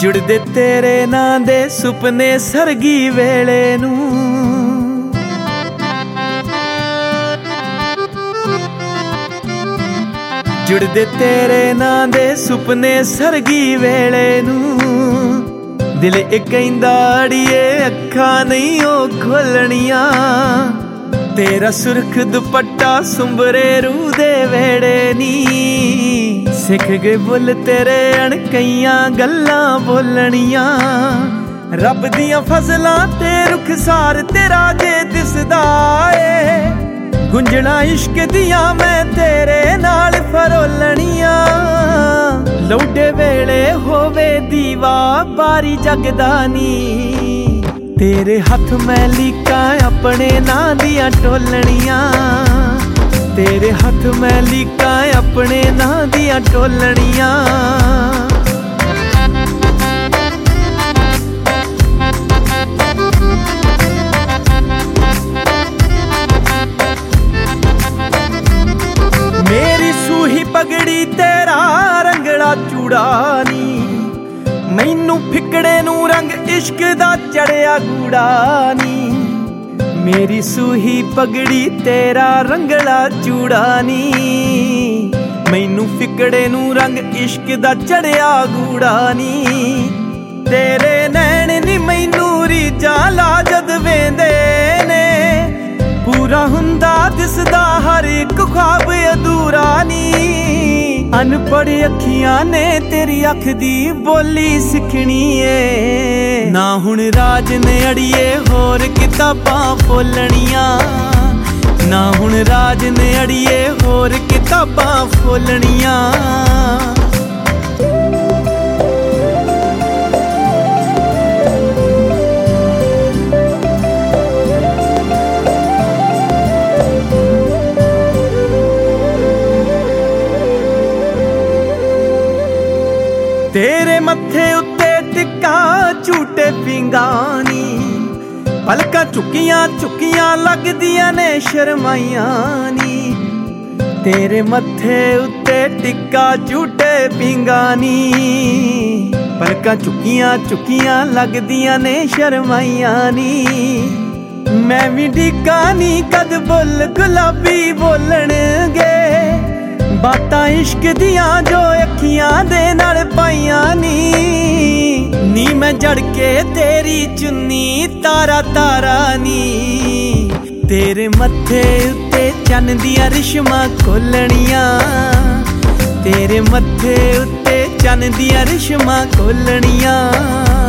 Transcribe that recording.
जुड़दे तेरे नां दे सुपने सरगी वेले नूं, जुड़दे तेरे नां दे सुपने सरगी वेले नूं। दिल इक कहंदा अड़िए अखां नहीं ओ खोलणियां, तेरा सुरख दुपट्टा सुंबरे रूह दे वेड़े नी। सिख गए बुल तेरे अणकईयां गल्लां बोलणियां, रब दियां फजलां ते रुखसार तेरा जे दिसदा ए। गुंजणा इश्क दियां मैं तेरे नाल फरोलणियां, लौडे वेले होवे दीवा बारी जगदा नी। तेरे हथ मैं लीकां अपने नां दियां टोलणियां, तेरे हथ मैं लीकां अपने नां दियां टोलणियां। मेरी सूही पगड़ी तेरा रंगला चूड़ा नी, मैनू फिकड़े नू रंग इश्क दा चढ़िया गूड़ा नी। मेरी सूही पगड़ी तेरा रंगला चूड़ा नी, मैनू फिकड़े नू रंग इश्क दा चढ़िया गूड़ा नी। तेरे नैन नी मैनू रीझां ला जद वेंदे ने, पूरा हुंदा दिसदा हर एक ख्वाब अधूरा नी। अनपढ़ अखियां ने तेरी अख दी बोली सिखनी ए, ना हुण राज ने अड़िए होर किताबां फोलणियां, ना हुण राज ने अड़िए होर किताबां फोलणियां। तेरे मत्थे उत्ते टिक्का झूटे पिंगानी, पलकां चुकियां चुकियां लगदियां ने शर्माइयां नी। तेरे मत्थे उत्ते टिक्का झूटे पिंगानी, पलकां चुकियां चुकियां लगदियां ने शर्माइयां नी। मैं भी डिगा नी कद बुल गुलाबी बोलणगे, बातां इश्क दियां जो अखियां दे नाल पाइयां नी। मैं जड़ के तेरी चुन्नी तारा तारा नी, तेरे मत्थे उत्ते चन्न दियां रिश्मां खोलणियां, तेरे मत्थे उत्ते चन्न दियां रिश्मां खोलणियां।